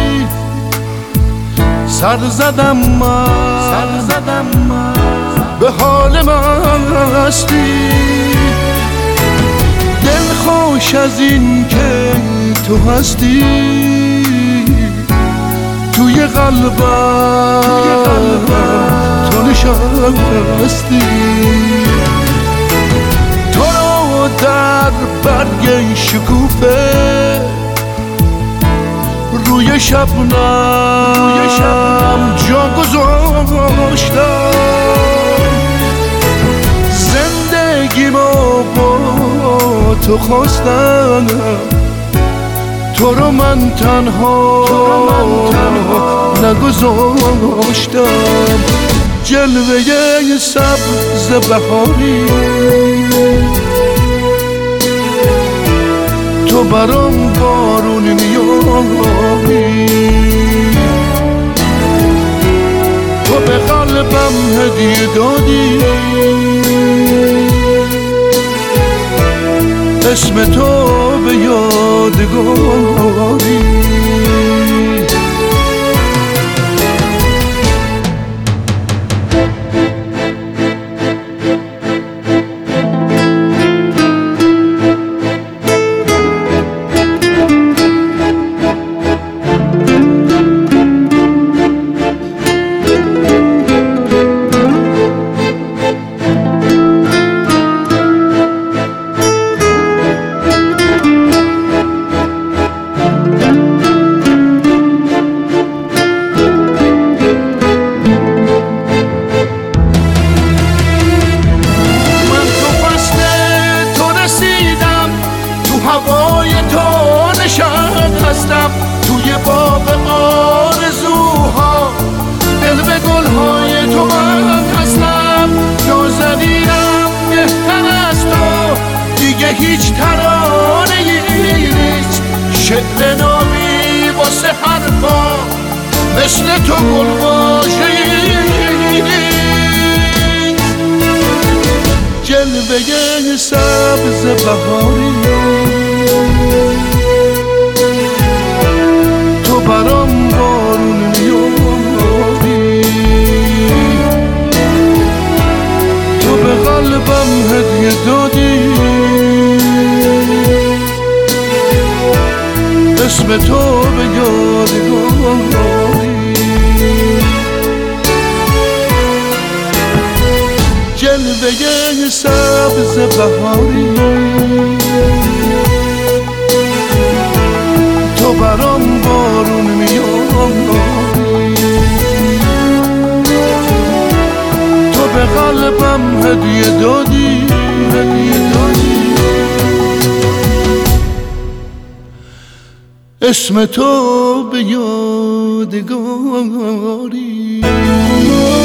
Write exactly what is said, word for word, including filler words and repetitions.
سر زدم من سر زدم من به حال مستی. دل خوش از این که تو هستی توی قلبم تو نشستی. تو رو در برگ شکوفه روی شبنم جا گذاشتم. زندگیمو با تو خواستم، تو رو من تنها نگذاشتم. جلوه سبز بهاری تو برام بارون میاری. تو به قلبم هدیه دادی، اسم تو به یادگاری. هوای تو نشستم توی باغ آرزوها، دل به گلهای تو من هستم. نازنینم بهتر از تو دیگه هیچ ترانه نیست. شعر نامی واسه حرفا مثل تو گل واژه‌ای نیست. جلوه سبز بهاری تو برام بارون میاری. تو به قلبم هدیه دادی، اسم تو به یادگاری. جلوه سبز بهاری تو برام بارون میاری. تو به قلبم هدیه دادی هدیه دادی اسم تو به یادگاری.